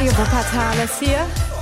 Radio Wuppertal ist hier,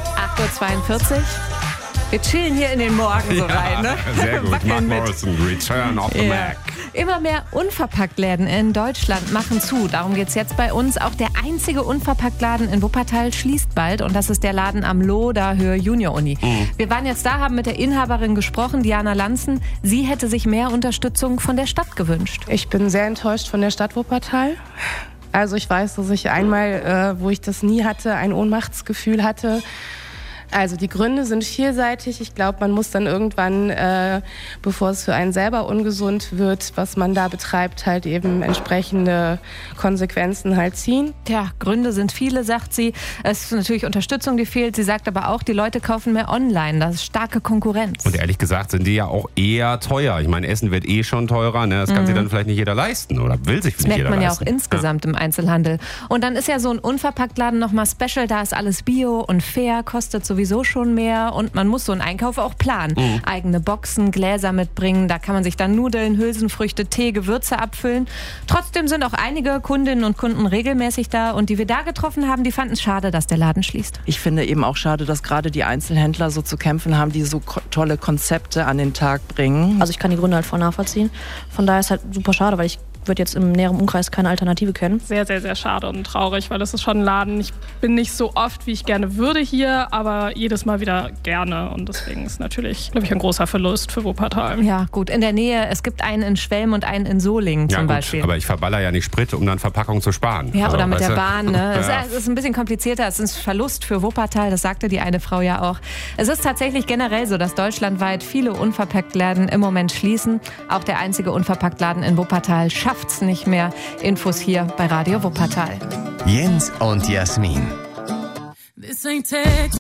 8:42 Uhr. Wir chillen hier in den Morgen so rein, ne? Sehr gut, Mark Morrison, Return of the Mac. Immer mehr Unverpacktläden in Deutschland machen zu. Darum geht's jetzt bei uns. Auch der einzige Unverpacktladen in Wuppertal schließt bald. Und das ist der Laden am Loh, Höhe Junior-Uni. Wir waren jetzt da, haben mit der Inhaberin gesprochen, Diana Lanzen. Sie hätte sich mehr Unterstützung von der Stadt gewünscht. Ich bin sehr enttäuscht von der Stadt Wuppertal. Also ich weiß, dass ich einmal, wo ich das nie hatte, ein Ohnmachtsgefühl hatte. Also die Gründe sind vielseitig. Ich glaube, man muss dann irgendwann, bevor es für einen selber ungesund wird, was man da betreibt, halt eben entsprechende Konsequenzen halt ziehen. Tja, Gründe sind viele, sagt sie. Es ist natürlich Unterstützung, die fehlt. Sie sagt aber auch, die Leute kaufen mehr online. Das ist starke Konkurrenz. Und ehrlich gesagt sind die ja auch eher teuer. Ich meine, Essen wird schon teurer. Ne? Das kann sich dann vielleicht nicht jeder leisten oder will sich nicht jeder leisten. Das merkt man ja auch insgesamt im Einzelhandel. Und dann ist ja so ein Unverpacktladen nochmal special. Da ist alles bio und fair, kostet sowieso schon mehr und man muss so einen Einkauf auch planen. Eigene Boxen, Gläser mitbringen, da kann man sich dann Nudeln, Hülsenfrüchte, Tee, Gewürze abfüllen. Trotzdem sind auch einige Kundinnen und Kunden regelmäßig da und die wir da getroffen haben, die fanden es schade, dass der Laden schließt. Ich finde eben auch schade, dass gerade die Einzelhändler so zu kämpfen haben, die so tolle Konzepte an den Tag bringen. Also ich kann die Gründe halt voll nachvollziehen. Von daher ist es halt super schade, weil ich würde jetzt im näheren Umkreis keine Alternative kennen. Sehr, sehr, sehr schade und traurig, weil das ist schon ein Laden. Ich bin nicht so oft, wie ich gerne würde hier, aber jedes Mal wieder gerne. Und deswegen ist natürlich, glaube ich, ein großer Verlust für Wuppertal. Ja, gut. In der Nähe, es gibt einen in Schwelm und einen in Solingen zum Beispiel. Aber ich verballer ja nicht Sprit, um dann Verpackung zu sparen. Ja, also, oder mit der du? Bahn. Ne? Es ist ein bisschen komplizierter. Es ist ein Verlust für Wuppertal, das sagte die eine Frau ja auch. Es ist tatsächlich generell so, dass deutschlandweit viele Unverpacktläden im Moment schließen. Auch der einzige Unverpacktladen in Wuppertal schafft es nicht mehr. Infos hier bei Radio Wuppertal. Jens und Jasmin.